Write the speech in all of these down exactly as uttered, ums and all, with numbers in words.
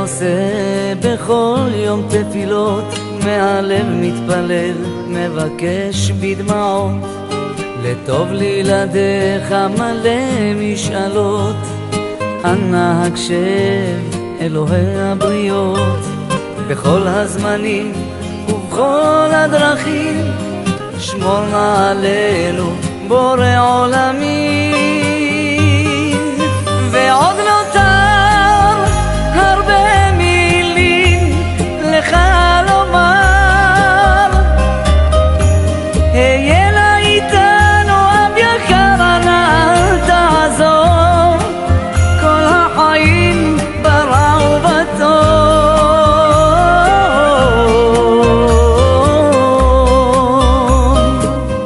עושה בכל יום תפילות, מהלב מתפלל, מבקש בדמעות, לטוב לילדיך מלא משאלות. אנא הקשב אלוהי הבריות, בכל הזמנים ובכל הדרכים, שמור נא עלינו בורא עולמים. ועוד נותר הרבה מילים לך לומר, היה לה איתנו אב יקר, אנא אל תעזור, כל החיים ברע ובטוב.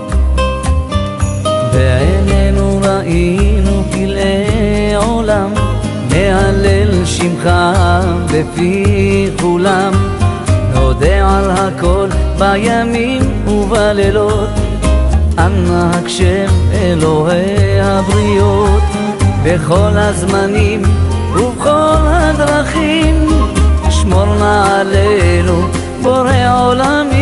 בעינינו ראינו פלאי עולם, מהלל שמך בפי כולם, נודה על הכל בימים ובלילות. אנא הקשב אלוהי הבריות, בכל הזמנים ובכל הדרכים, שמור נא עלינו בורא עולמים.